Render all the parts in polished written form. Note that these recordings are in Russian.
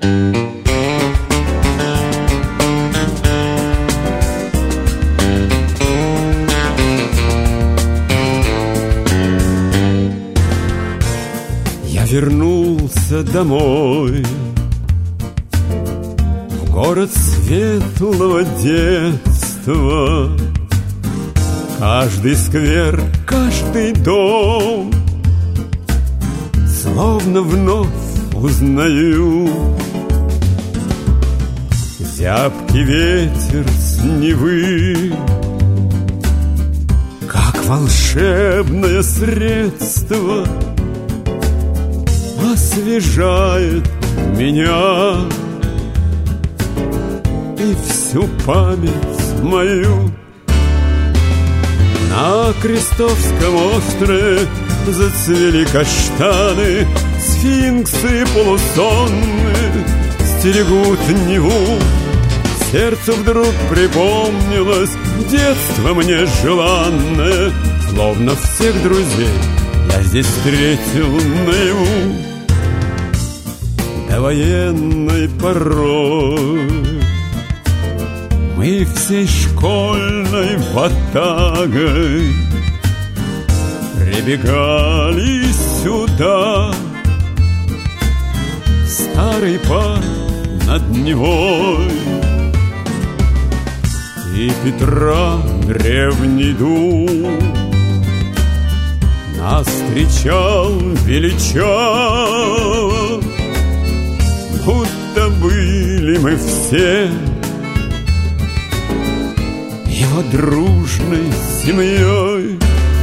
Я вернулся домой, в город светлого детства. Каждый сквер, каждый дом словно вновь узнаю. Зябкий ветер с Невы, как волшебное средство, освежает меня и всю память мою. На Крестовском острове зацвели каштаны, сфинксы полусонные стерегут Неву. Сердцу вдруг припомнилось детство мне желанное, словно всех друзей я здесь встретил наяву. Довоенной порой мы всей школьной ватагой прибегали сюда. Старый парк над Невой и Петра древний дуб нас встречал величаво, будто были мы все его дружной семьей.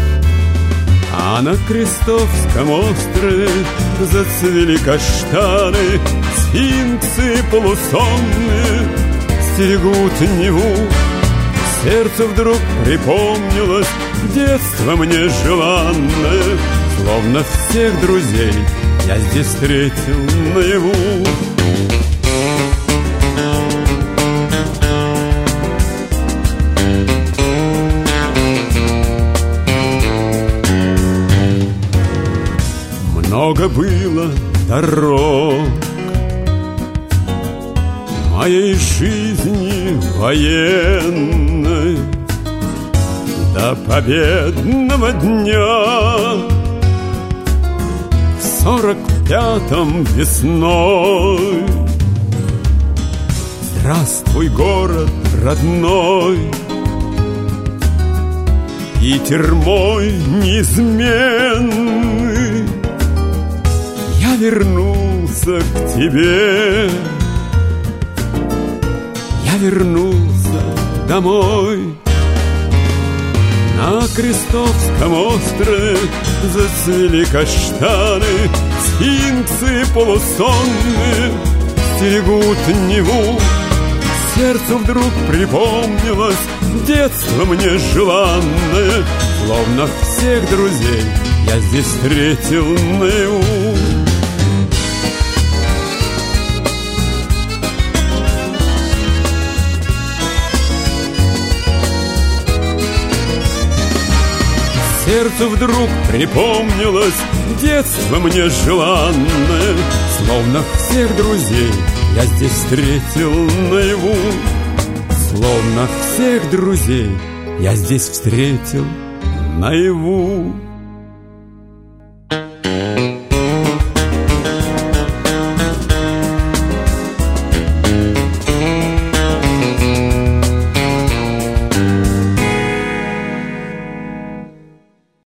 А на Крестовском острове зацвели каштаны, сфинксы полусонные стерегут Неву. Сердцу вдруг припомнилось детство мне желанное, словно всех друзей я здесь встретил наяву. Много было дорог моей жизни военной до победного дня. В 45-м весной здравствуй, город родной, Питер мой неизменный. Я вернулся к тебе, я вернулся домой. На Крестовском острове зацвели каштаны, сфинксы полусонные стерегут Неву. Сердцу вдруг припомнилось детство мне желанное, словно всех друзей я здесь встретил наяву. Сердцу вдруг припомнилось детство мне желанное, словно всех друзей я здесь встретил наяву. Словно всех друзей я здесь встретил наяву.